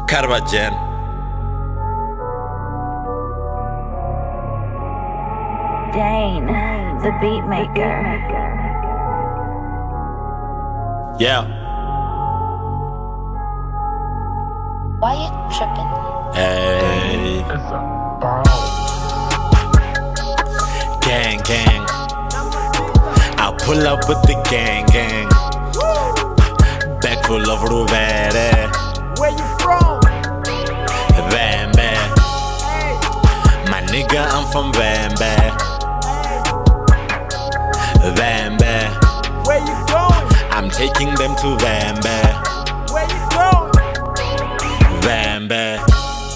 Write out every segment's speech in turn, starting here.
Carvajen. Dane, the beat maker. Yeah. Why you tripping? Hey. Gang, gang. I pull up with the gang, gang. Back full of Rubere. Where you from? Vambe. My nigga, I'm from Vambe. Vambe. Where you going? I'm taking them to Vambe. Where you going? Vambe.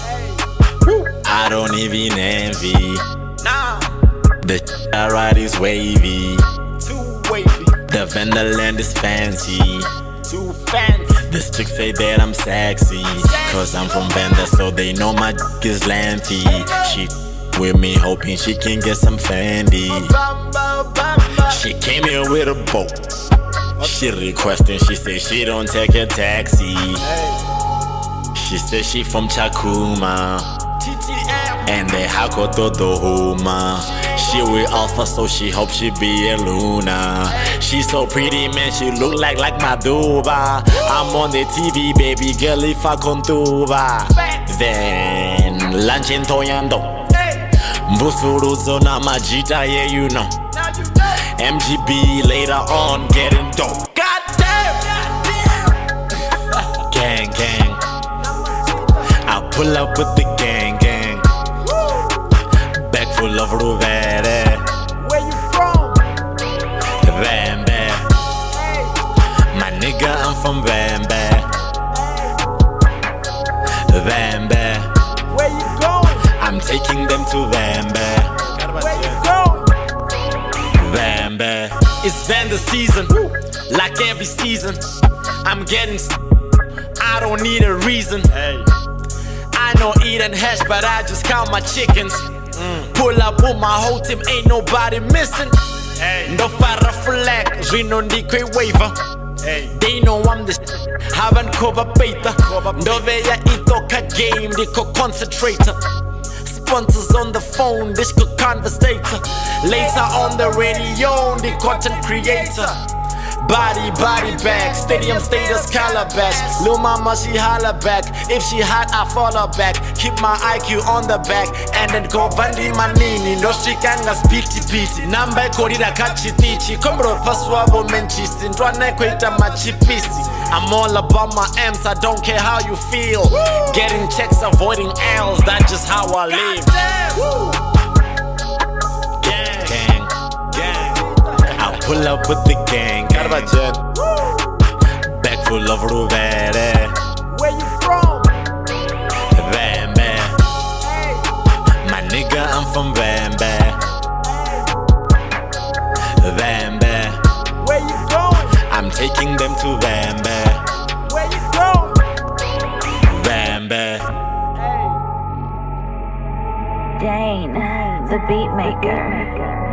I don't even envy. Nah, The I ride is wavy. too wavy, The Vanderland is fancy. too fancy. The chicks say that I'm sexy, cause I'm from Vanda, so they know my is lengthy. She with me hoping she can get some Fendi. Bamba, bamba. She came here with a boat. She requesting, she said she don't take a taxi. She said she from Chakuma, TTM. and they hako todo huma. She with Alpha, so she hope she be a Luna. She so pretty, man, she look like Maduba. I'm on the TV, baby girl, if I contuba. Then lunch in Toyando. Hey, Mbusuruzo na majita, yeah, you know. now you know. MGB later on getting dope. Goddamn. Gang, gang. I pull up with the gang, gang. Back full of Rubere. Where you from? Vambe. Hey, My nigga, I'm from Vambe. Vambe. where you going? I'm taking them to Vambe. Where you going? Vambe. It's Vanda season. Like every season, I'm getting I don't need a reason. I know eat and hash, but I just count my chickens. Pull up with my whole team, ain't nobody missing. No fire flag, Rino Ndikwe waiver. They know I'm the haven't cover beta. No veya itoka game, they could concentrator. Sponsors on the phone, this could conversator. Later on the radio, the content creator. Body bag, stadium status calabash. Lil mama she holla back, if she hot I follow back. Keep my IQ on the back, and then go vandi manini. No shikanga spiti piti, namba korira kachitichi. Kombro paswabo menchisi, ndwane kweta machipisi. I'm all about my M's, I don't care how you feel. Getting checks, avoiding L's, that's just how I live. Gang, gang, gang. I pull up with the gang, Carvajen. Back full of Rubere. Where you from? Vambe. Hey, My nigga, I'm from Vambe. Vambe. where you going? I'm taking them to Vambe. Where you going? Vambe. Hey. Dane, the beat maker.